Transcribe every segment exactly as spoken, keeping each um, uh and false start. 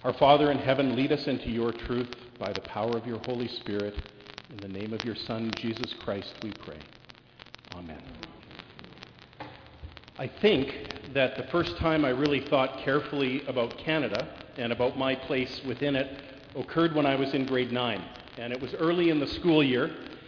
Our Father in heaven, lead us into your truth by the power of your Holy Spirit. In the name of your Son, Jesus Christ, we pray. Amen. I think that the first time I really thought carefully about Canada and about my place within it occurred when I was in grade nine. And it was early in the school year,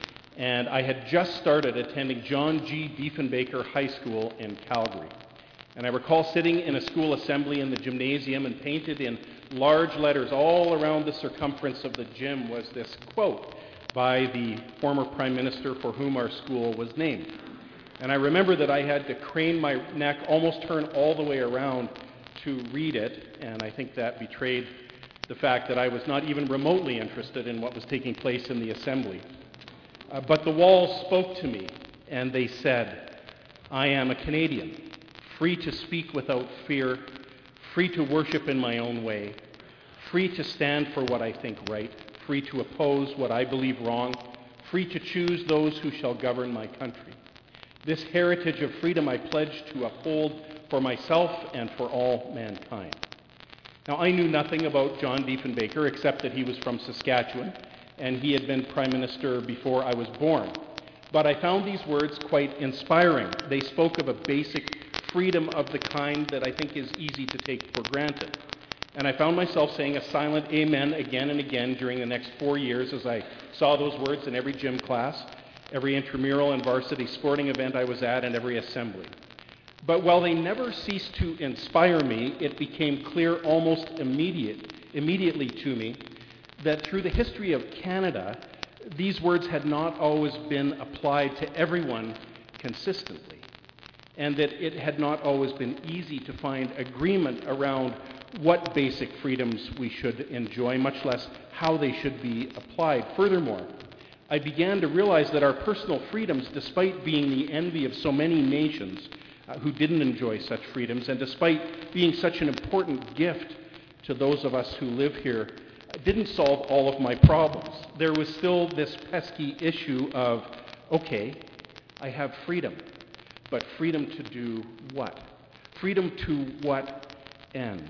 and I had just started attending John G. Diefenbaker High School in Calgary. And I recall sitting in a school assembly in the gymnasium, and painted in large letters all around the circumference of the gym was this quote by the former Prime Minister for whom our school was named. And I remember that I had to crane my neck, almost turn all the way around to read it, and I think that betrayed the fact that I was not even remotely interested in what was taking place in the assembly. Uh, but the walls spoke to me, and they said, I am a Canadian, free to speak without fear, free to worship in my own way, free to stand for what I think right, free to oppose what I believe wrong, free to choose those who shall govern my country. This heritage of freedom I pledge to uphold for myself and for all mankind. Now, I knew nothing about John Diefenbaker except that he was from Saskatchewan, and he had been Prime Minister before I was born. But I found these words quite inspiring. They spoke of a basic freedom of the kind that I think is easy to take for granted. And I found myself saying a silent amen again and again during the next four years as I saw those words in every gym class, every intramural and varsity sporting event I was at, and every assembly. But while they never ceased to inspire me, it became clear almost immediate, immediately to me that through the history of Canada, these words had not always been applied to everyone consistently, and that it had not always been easy to find agreement around what basic freedoms we should enjoy, much less how they should be applied. Furthermore, I began to realize that our personal freedoms, despite being the envy of so many nations uh, who didn't enjoy such freedoms, and despite being such an important gift to those of us who live here, didn't solve all of my problems. There was still this pesky issue of, okay, I have freedom, but freedom to do what? Freedom to what end?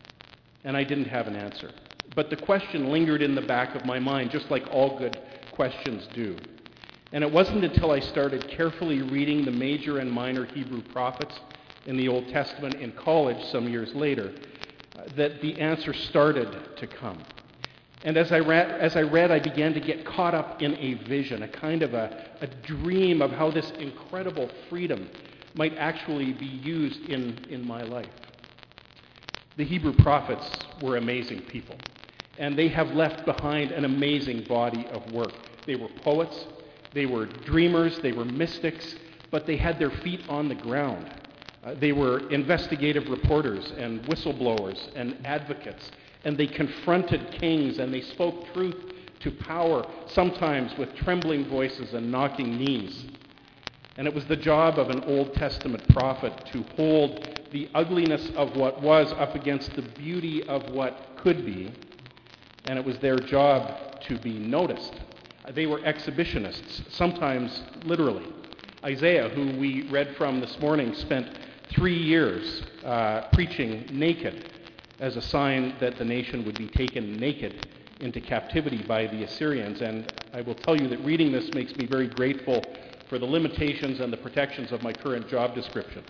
And I didn't have an answer. But the question lingered in the back of my mind, just like all good questions do. And it wasn't until I started carefully reading the major and minor Hebrew prophets in the Old Testament in college some years later uh, that the answer started to come. And as I, read, as I read, I began to get caught up in a vision, a kind of a, a dream of how this incredible freedom might actually be used in, in my life. The Hebrew prophets were amazing people, and they have left behind an amazing body of work. They were poets, they were dreamers, they were mystics, but they had their feet on the ground. Uh, they were investigative reporters and whistleblowers and advocates, and they confronted kings and they spoke truth to power, sometimes with trembling voices and knocking knees. And it was the job of an Old Testament prophet to hold the ugliness of what was up against the beauty of what could be, and it was their job to be noticed. They were exhibitionists, sometimes literally. Isaiah, who we read from this morning, spent three years uh, preaching naked as a sign that the nation would be taken naked into captivity by the Assyrians. And I will tell you that reading this makes me very grateful for the limitations and the protections of my current job description.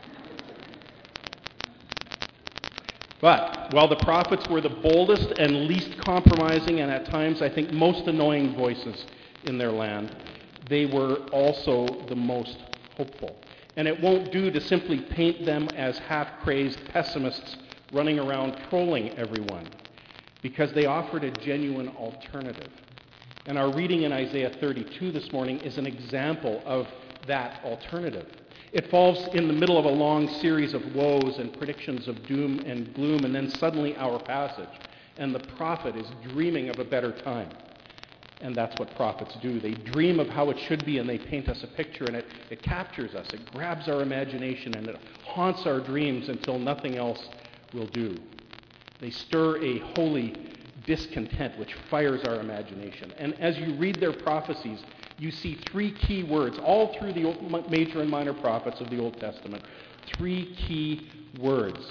But while the prophets were the boldest and least compromising, and at times I think most annoying voices in their land, they were also the most hopeful. And it won't do to simply paint them as half-crazed pessimists running around trolling everyone, because they offered a genuine alternative. And our reading in Isaiah thirty-two this morning is an example of that alternative. It falls in the middle of a long series of woes and predictions of doom and gloom, and then suddenly our passage. And the prophet is dreaming of a better time. And that's what prophets do. They dream of how it should be, and they paint us a picture, and it, it captures us. It grabs our imagination, and it haunts our dreams until nothing else will do. They stir a holy discontent which fires our imagination. And as you read their prophecies, you see three key words, all through the major and minor prophets of the Old Testament. Three key words.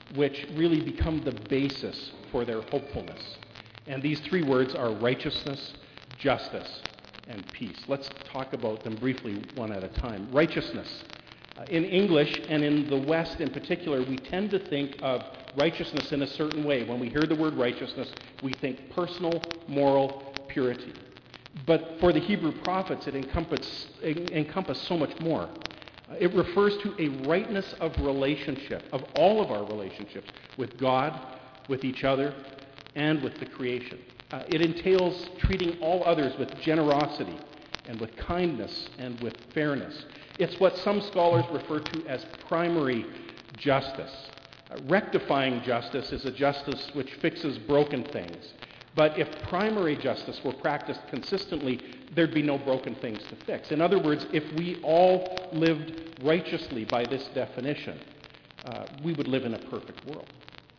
which really become the basis for their hopefulness. And these three words are righteousness, justice, and peace. Let's talk about them briefly one at a time. Righteousness. Uh, in English, and in the West in particular, we tend to think of righteousness in a certain way. When we hear the word righteousness, we think personal, moral purity. But for the Hebrew prophets, it encompass, it encompass so much more. Uh, it refers to a rightness of relationship, of all of our relationships, with God, with each other, and with the creation. Uh, it entails treating all others with generosity and with kindness and with fairness. It's what some scholars refer to as primary justice. Uh, rectifying justice is a justice which fixes broken things. But if primary justice were practiced consistently, there'd be no broken things to fix. In other words, if we all lived righteously by this definition, uh, we would live in a perfect world.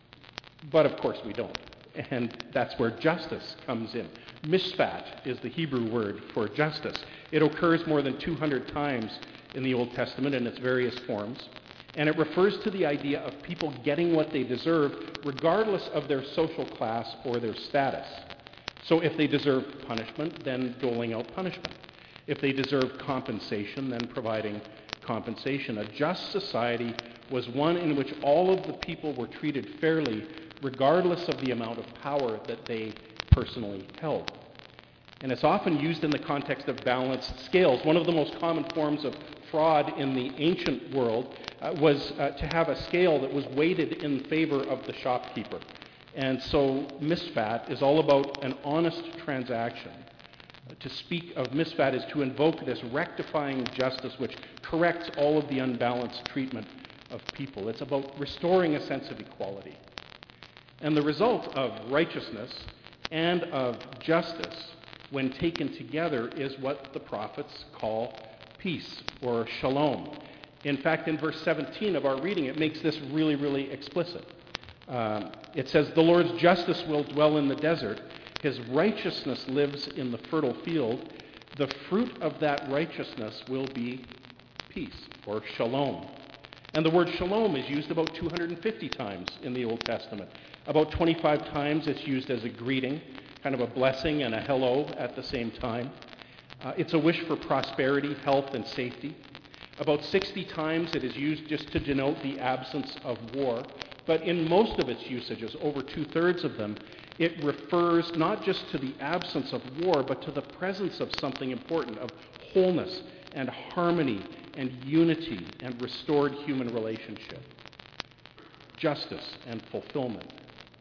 But of course we don't. And that's where justice comes in. Mishpat is the Hebrew word for justice. It occurs more than two hundred times in the Old Testament in its various forms. And it refers to the idea of people getting what they deserve regardless of their social class or their status. So if they deserve punishment, then doling out punishment. If they deserve compensation, then providing compensation. A just society was one in which all of the people were treated fairly regardless of the amount of power that they personally held. And it's often used in the context of balanced scales. One of the most common forms of fraud in the ancient world uh, was uh, to have a scale that was weighted in favor of the shopkeeper. And so mishpat is all about an honest transaction. Uh, to speak of mishpat is to invoke this rectifying justice which corrects all of the unbalanced treatment of people. It's about restoring a sense of equality. And the result of righteousness and of justice, when taken together, is what the prophets call peace, or shalom. In fact, in verse seventeen of our reading, it makes this really, really explicit. Um, it says, "The Lord's justice will dwell in the desert. His righteousness lives in the fertile field. The fruit of that righteousness will be peace," or shalom. And the word shalom is used about two hundred fifty times in the Old Testament. About twenty-five times it's used as a greeting, kind of a blessing and a hello at the same time. Uh, it's a wish for prosperity, health, and safety. About sixty times it is used just to denote the absence of war. But in most of its usages, over two-thirds of them, it refers not just to the absence of war, but to the presence of something important, of wholeness and harmony and unity and restored human relationship. Justice and fulfillment.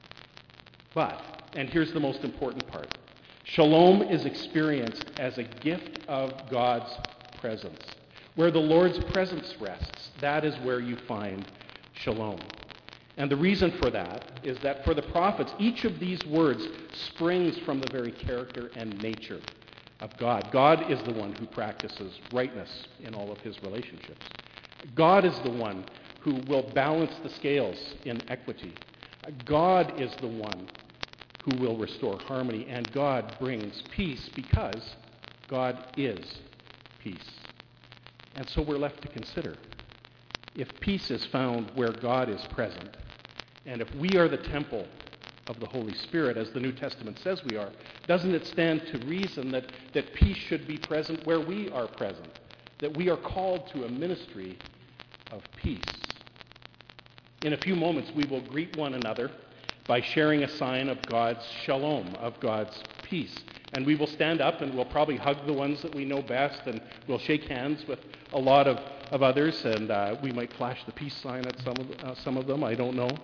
But, and here's the most important part, shalom is experienced as a gift of God's presence. Where the Lord's presence rests, that is where you find shalom. And the reason for that is that for the prophets, each of these words springs from the very character and nature of God. God is the one who practices rightness in all of his relationships. God is the one who will balance the scales in equity. God is the one who will restore harmony, and God brings peace because God is peace. And so we're left to consider, if peace is found where God is present, and if we are the temple of the Holy Spirit, as the New Testament says we are, doesn't it stand to reason that, that peace should be present where we are present, that we are called to a ministry of peace? In a few moments, we will greet one another by sharing a sign of God's shalom, of God's peace. And we will stand up and we'll probably hug the ones that we know best, and we'll shake hands with a lot of, of others, and uh, we might flash the peace sign at some of, uh, some of them, I don't know.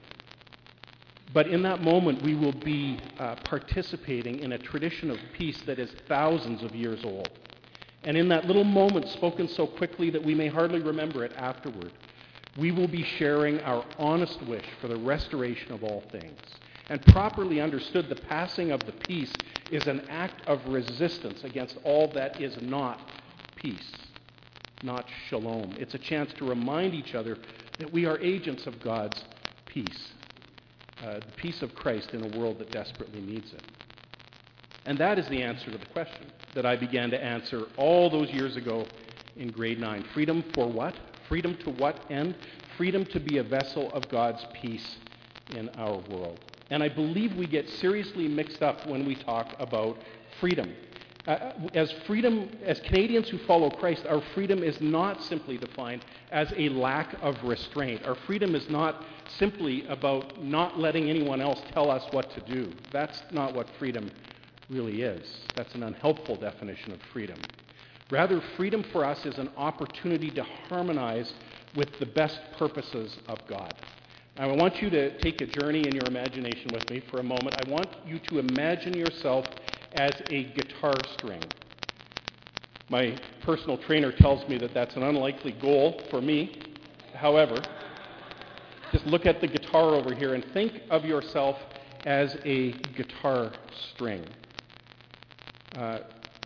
But in that moment, we will be uh, participating in a tradition of peace that is thousands of years old. And in that little moment spoken so quickly that we may hardly remember it afterward, we will be sharing our honest wish for the restoration of all things. And properly understood, the passing of the peace is an act of resistance against all that is not peace, not shalom. It's a chance to remind each other that we are agents of God's peace, uh, the peace of Christ in a world that desperately needs it. And that is the answer to the question that I began to answer all those years ago in grade nine. Freedom for what? Freedom to what end? freedom to be a vessel of God's peace in our world. And I believe we get seriously mixed up when we talk about freedom. Uh, as freedom, as Canadians who follow Christ, our freedom is not simply defined as a lack of restraint. Our freedom is not simply about not letting anyone else tell us what to do. That's not what freedom really is. That's an unhelpful definition of freedom. Rather, freedom for us is an opportunity to harmonize with the best purposes of God. Now, I want you to take a journey in your imagination with me for a moment. I want you to imagine yourself as a guitar string. My personal trainer tells me that that's an unlikely goal for me. However, just look at the guitar over here and think of yourself as a guitar string. Uh,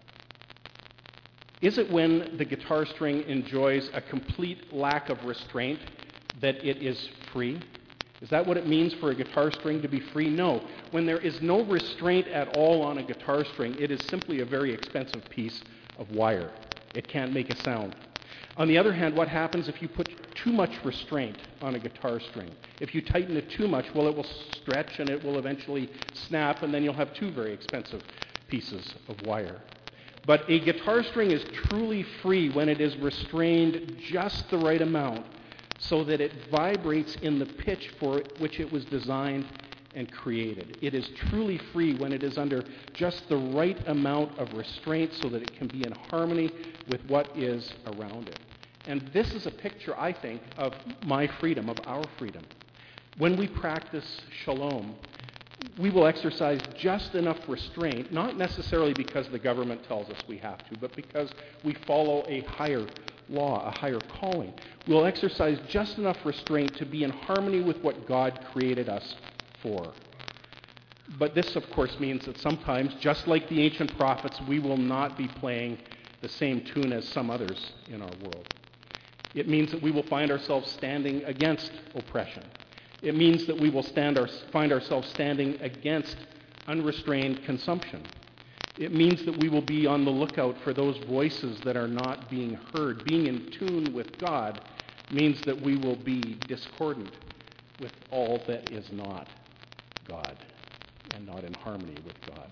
is it when the guitar string enjoys a complete lack of restraint that it is free? Is that what it means for a guitar string to be free? No. When there is no restraint at all on a guitar string, it is simply a very expensive piece of wire. It can't make a sound. On the other hand, what happens if you put too much restraint on a guitar string? If you tighten it too much, well, it will stretch and it will eventually snap, and then you'll have two very expensive pieces of wire. But a guitar string is truly free when it is restrained just the right amount, so that it vibrates in the pitch for which it was designed and created. It is truly free when it is under just the right amount of restraint so that it can be in harmony with what is around it. And this is a picture, I think, of my freedom, of our freedom. When we practice shalom, we will exercise just enough restraint, not necessarily because the government tells us we have to, but because we follow a higher law, a higher calling. We'll exercise just enough restraint to be in harmony with what God created us for. But this, of course, means that sometimes, just like the ancient prophets, we will not be playing the same tune as some others in our world. It means that we will find ourselves standing against oppression. It means that we will stand our, find ourselves standing against unrestrained consumption. It means that we will be on the lookout for those voices that are not being heard. Being in tune with God means that we will be discordant with all that is not God and not in harmony with God.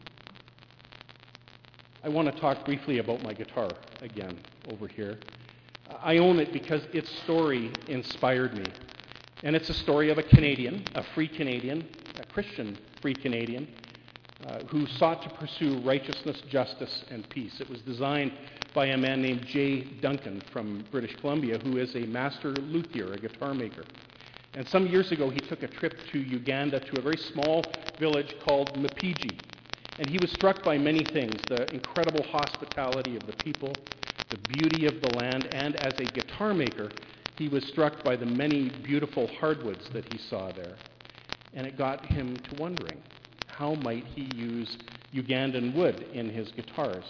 I want to talk briefly about my guitar again over here. I own it because its story inspired me. And it's a story of a Canadian, a free Canadian, a Christian free Canadian, uh, who sought to pursue righteousness, justice, and peace. It was designed by a man named Jay Duncan from British Columbia, who is a master luthier, a guitar maker. And some years ago, he took a trip to Uganda to a very small village called Mpigi. And he was struck by many things: the incredible hospitality of the people, the beauty of the land, and as a guitar maker, he was struck by the many beautiful hardwoods that he saw there. And it got him to wondering, how might he use Ugandan wood in his guitars?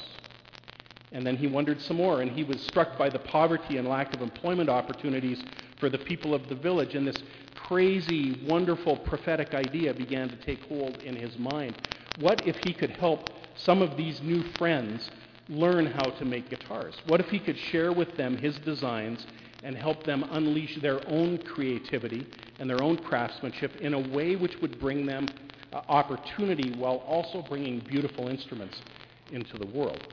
And then he wondered some more, and he was struck by the poverty and lack of employment opportunities for the people of the village. And this crazy, wonderful prophetic idea began to take hold in his mind. What if he could help some of these new friends learn how to make guitars? What if he could share with them his designs and help them unleash their own creativity and their own craftsmanship in a way which would bring them uh, opportunity while also bringing beautiful instruments into the world?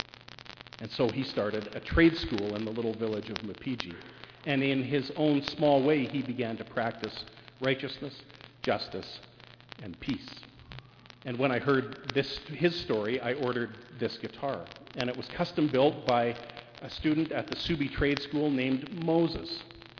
And so he started a trade school in the little village of Mpigi. And in his own small way, he began to practice righteousness, justice, and peace. And when I heard this, his story, I ordered this guitar. And it was custom built by a student at the Subi Trade School named Moses.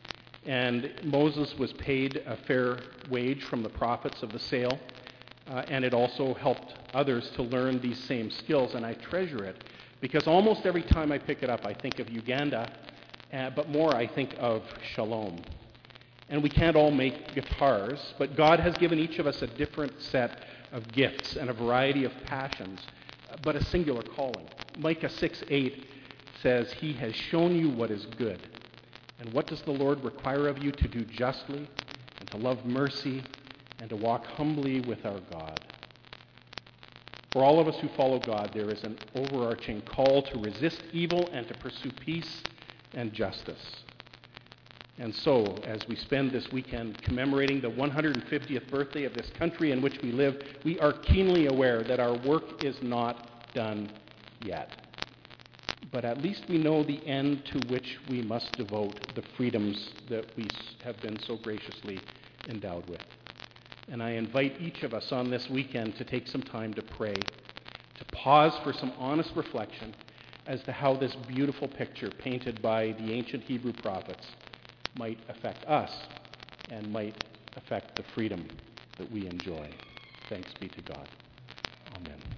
And Moses was paid a fair wage from the profits of the sale. Uh, and it also helped others to learn these same skills. And I treasure it because almost every time I pick it up, I think of Uganda, uh, but more I think of shalom. And we can't all make guitars, but God has given each of us a different set of gifts and a variety of passions, but a singular calling. Micah six eight says, "He has shown you what is good. And what does the Lord require of you? To do justly, and to love mercy, and to walk humbly with our God." For all of us who follow God, there is an overarching call to resist evil and to pursue peace and justice. And so, as we spend this weekend commemorating the one hundred fiftieth birthday of this country in which we live, we are keenly aware that our work is not done yet. But at least we know the end to which we must devote the freedoms that we have been so graciously endowed with. And I invite each of us on this weekend to take some time to pray, to pause for some honest reflection as to how this beautiful picture painted by the ancient Hebrew prophets might affect us and might affect the freedom that we enjoy. Thanks be to God. Amen.